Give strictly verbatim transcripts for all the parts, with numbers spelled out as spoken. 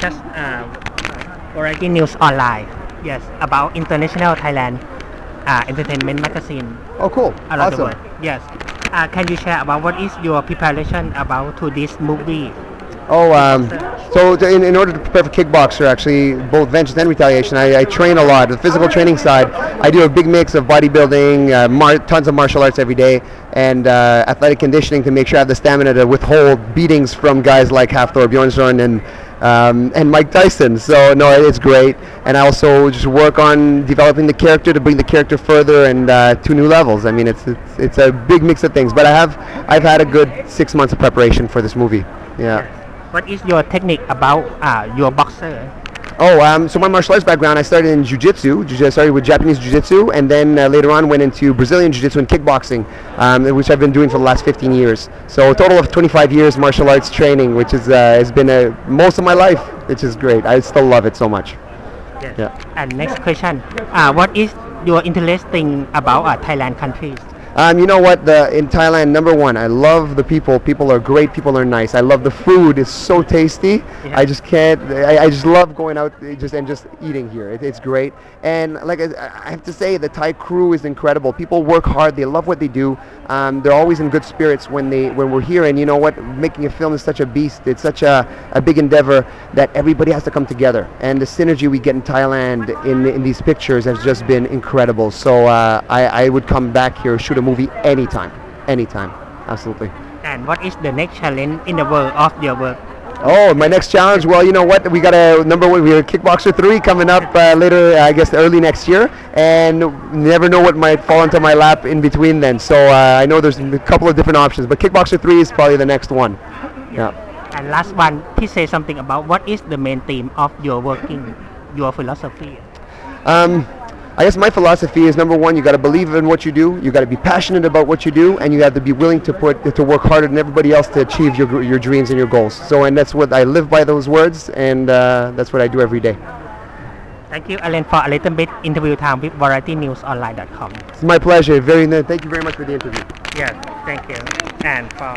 just uh, Variety News Online. Yes, about International Thailand uh, Entertainment Magazine Oh, cool. around the Awesome. world. Yes. Uh, can you share about what is your preparation about to this movie? Oh, um, so to, in, in order to prepare for Kickboxer, actually, both Vengeance and Retaliation, I, I train a lot. The physical training side, I do a big mix of bodybuilding, uh, mar- tons of martial arts every day, and uh, athletic conditioning to make sure I have the stamina to withhold beatings from guys like Hafthor Bjornsson and um, and Mike Tyson. So no, it's great. And I also just work on developing the character to bring the character further and uh, to new levels. I mean, it's, it's it's a big mix of things. But I have I've had a good six months of preparation for this movie. Yeah. What is your technique about uh, your boxer? Oh, um, so my martial arts background, I started in jiu-jitsu. Jiu- I started with Japanese jiu-jitsu, and then uh, later on went into Brazilian jiu-jitsu and kickboxing, um, which I've been doing for the last fifteen years. So a total of twenty-five years martial arts training, which is, uh, has been uh, most of my life, which is great. I still love it so much. Yes. Yeah. And next question, uh, what is your interesting about uh, Thailand countries? Um, you know what? The in Thailand, number one, I love the people. People are great. People are nice. I love the food. It's so tasty. Yeah. I just can't. I, I just love going out uh, just and just eating here. It, it's great. And like I, I have to say, the Thai crew is incredible. People work hard. They love what they do. Um, they're always in good spirits when they when we're here. And you know what? Making a film is such a beast. It's such a, a big endeavor that everybody has to come together. And the synergy we get in Thailand in in these pictures has just been incredible. So uh, I, I would come back here, shoot a movie anytime, anytime, absolutely. And what is the next challenge in the world of your work? Oh, my next challenge. Well, you know what? We got a number one. We have Kickboxer three coming up uh, later. I guess early next year, and never know what might fall into my lap in between then. So uh, I know there's a couple of different options, but Kickboxer three is probably the next one. Yeah. And last one, please say something about what is the main theme of your working, your philosophy. Um, I guess my philosophy is number one, you got to believe in what you do, you got to be passionate about what you do, and you have to be willing to put to work harder than everybody else to achieve your your dreams and your goals. So, and that's what I live by, those words, and uh, that's what I do every day. Thank you, Alan, for a little bit interview time with variety news online dot com. It's my pleasure. Very thank you very much for the interview. Yes, thank you. And for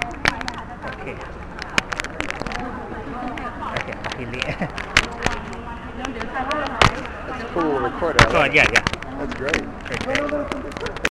okay, okay, really. Cool recorder. So yeah, yeah. That's great. Okay.